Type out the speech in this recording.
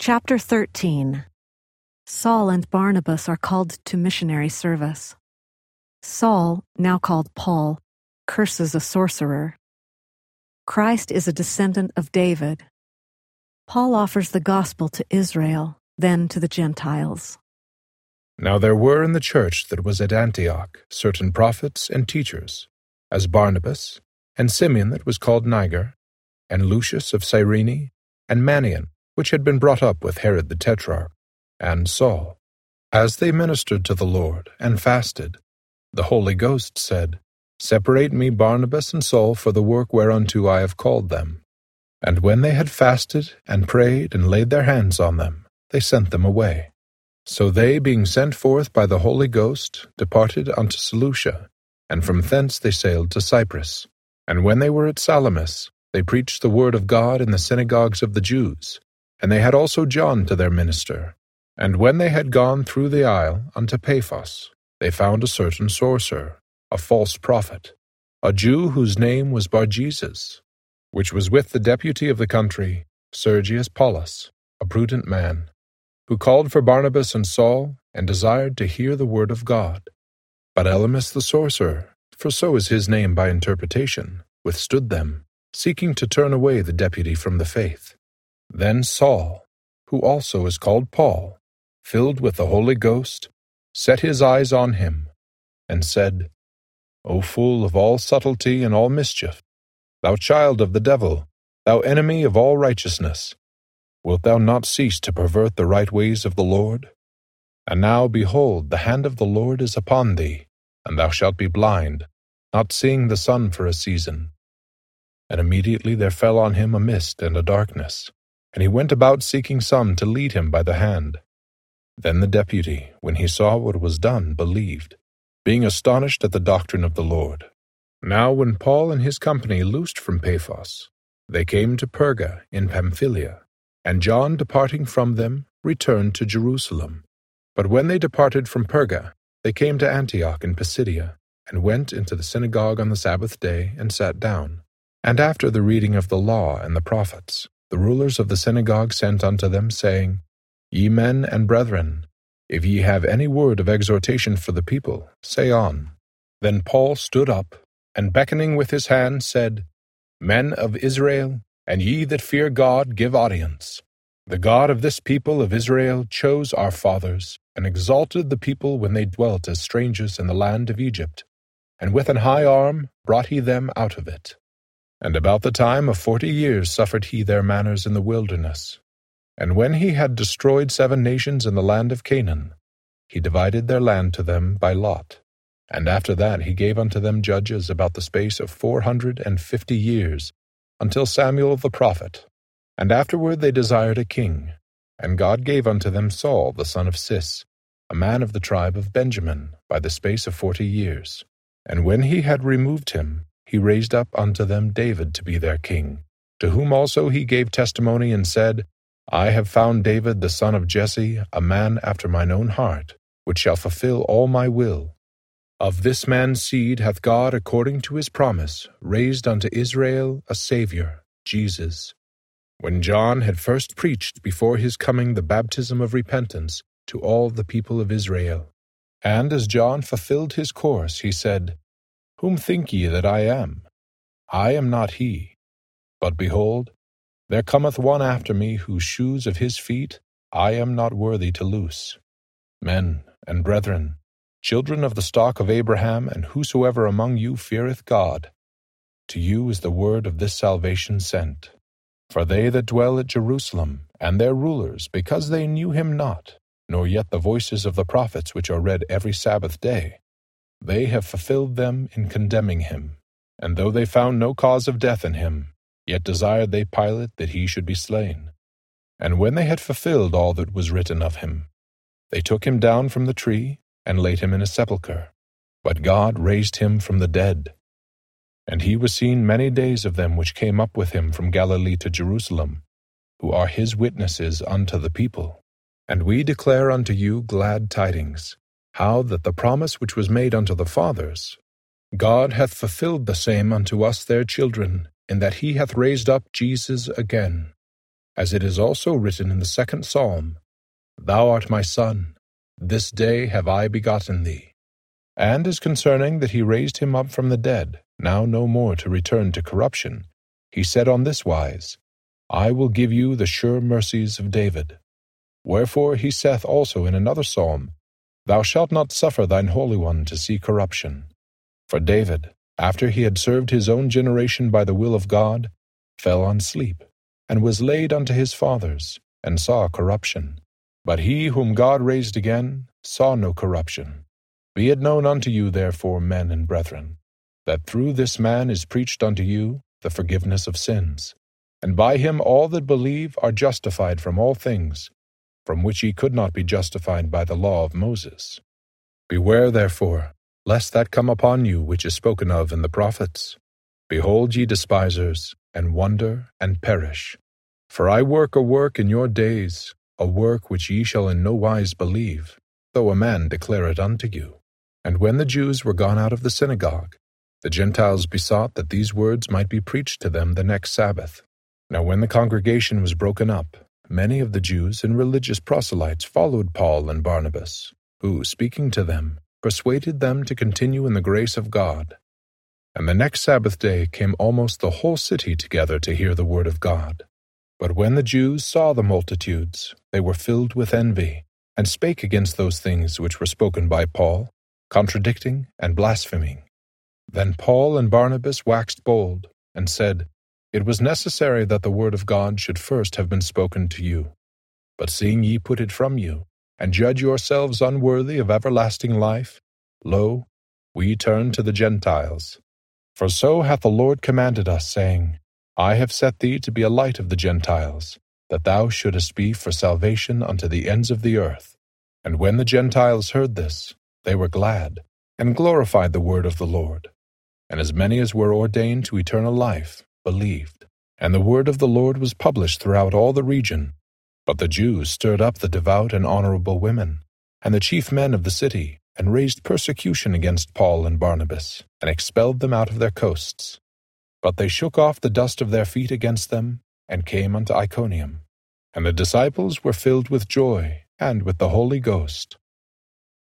Chapter 13. Saul and Barnabas are called to missionary service. Saul, now called Paul, curses a sorcerer. Christ is a descendant of David. Paul offers the gospel to Israel, then to the Gentiles. Now there were in the church that was at Antioch certain prophets and teachers, as Barnabas, and Simeon that was called Niger, and Lucius of Cyrene, and Manaen, which had been brought up with Herod the Tetrarch, and Saul. As they ministered to the Lord and fasted, the Holy Ghost said, Separate me Barnabas and Saul for the work whereunto I have called them. And when they had fasted and prayed and laid their hands on them, they sent them away. So they, being sent forth by the Holy Ghost, departed unto Seleucia, and from thence they sailed to Cyprus. And when they were at Salamis, they preached the word of God in the synagogues of the Jews. And they had also John to their minister. And when they had gone through the isle unto Paphos, they found a certain sorcerer, a false prophet, a Jew whose name was Bar-Jesus, which was with the deputy of the country, Sergius Paulus, a prudent man, who called for Barnabas and Saul, and desired to hear the word of God. But Elymas the sorcerer, for so is his name by interpretation, withstood them, seeking to turn away the deputy from the faith. Then Saul, who also is called Paul, filled with the Holy Ghost, set his eyes on him, and said, O full of all subtlety and all mischief, thou child of the devil, thou enemy of all righteousness, wilt thou not cease to pervert the right ways of the Lord? And now, behold, the hand of the Lord is upon thee, and thou shalt be blind, not seeing the sun for a season. And immediately there fell on him a mist and a darkness, and he went about seeking some to lead him by the hand. Then the deputy, when he saw what was done, believed, being astonished at the doctrine of the Lord. Now when Paul and his company loosed from Paphos, they came to Perga in Pamphylia, and John departing from them returned to Jerusalem. But when they departed from Perga, they came to Antioch in Pisidia, and went into the synagogue on the Sabbath day, and sat down. And after the reading of the law and the prophets, the rulers of the synagogue sent unto them, saying, Ye men and brethren, if ye have any word of exhortation for the people, say on. Then Paul stood up, and beckoning with his hand, said, Men of Israel, and ye that fear God, give audience. The God of this people of Israel chose our fathers, and exalted the people when they dwelt as strangers in the land of Egypt, and with an high arm brought he them out of it. And about the time of 40 years suffered he their manners in the wilderness. And when he had destroyed 7 nations in the land of Canaan, he divided their land to them by lot. And after that he gave unto them judges about the space of 450 years, until Samuel the prophet. And afterward they desired a king. And God gave unto them Saul the son of Cis, a man of the tribe of Benjamin, by the space of 40 years. And when he had removed him, he raised up unto them David to be their king, to whom also he gave testimony and said, I have found David the son of Jesse, a man after mine own heart, which shall fulfill all my will. Of this man's seed hath God, according to his promise, raised unto Israel a Saviour, Jesus. When John had first preached before his coming the baptism of repentance to all the people of Israel. And as John fulfilled his course, he said, Whom think ye that I am? I am not he. But behold, there cometh one after me, whose shoes of his feet I am not worthy to loose. Men and brethren, children of the stock of Abraham, and whosoever among you feareth God, to you is the word of this salvation sent. For they that dwell at Jerusalem, and their rulers, because they knew him not, nor yet the voices of the prophets which are read every Sabbath day, they have fulfilled them in condemning him. And though they found no cause of death in him, yet desired they Pilate that he should be slain. And when they had fulfilled all that was written of him, they took him down from the tree, and laid him in a sepulchre. But God raised him from the dead. And he was seen many days of them which came up with him from Galilee to Jerusalem, who are his witnesses unto the people. And we declare unto you glad tidings, how that the promise which was made unto the fathers, God hath fulfilled the same unto us their children, in that he hath raised up Jesus again, as it is also written in the 2nd Psalm, Thou art my Son, this day have I begotten thee. And as concerning that he raised him up from the dead, now no more to return to corruption, he said on this wise, I will give you the sure mercies of David. Wherefore he saith also in another psalm, Thou shalt not suffer thine Holy One to see corruption. For David, after he had served his own generation by the will of God, fell on sleep, and was laid unto his fathers, and saw corruption. But he whom God raised again saw no corruption. Be it known unto you therefore, men and brethren, that through this man is preached unto you the forgiveness of sins, and by him all that believe are justified from all things, from which ye could not be justified by the law of Moses. Beware therefore, lest that come upon you which is spoken of in the prophets. Behold, ye despisers, and wonder, and perish. For I work a work in your days, a work which ye shall in no wise believe, though a man declare it unto you. And when the Jews were gone out of the synagogue, the Gentiles besought that these words might be preached to them the next Sabbath. Now when the congregation was broken up, many of the Jews and religious proselytes followed Paul and Barnabas, who, speaking to them, persuaded them to continue in the grace of God. And the next Sabbath day came almost the whole city together to hear the word of God. But when the Jews saw the multitudes, they were filled with envy, and spake against those things which were spoken by Paul, contradicting and blaspheming. Then Paul and Barnabas waxed bold, and said, It was necessary that the word of God should first have been spoken to you. But seeing ye put it from you, and judge yourselves unworthy of everlasting life, lo, we turn to the Gentiles. For so hath the Lord commanded us, saying, I have set thee to be a light of the Gentiles, that thou shouldest be for salvation unto the ends of the earth. And when the Gentiles heard this, they were glad, and glorified the word of the Lord. And as many as were ordained to eternal life believed. And the word of the Lord was published throughout all the region. But the Jews stirred up the devout and honorable women, and the chief men of the city, and raised persecution against Paul and Barnabas, and expelled them out of their coasts. But they shook off the dust of their feet against them, and came unto Iconium. And the disciples were filled with joy, and with the Holy Ghost,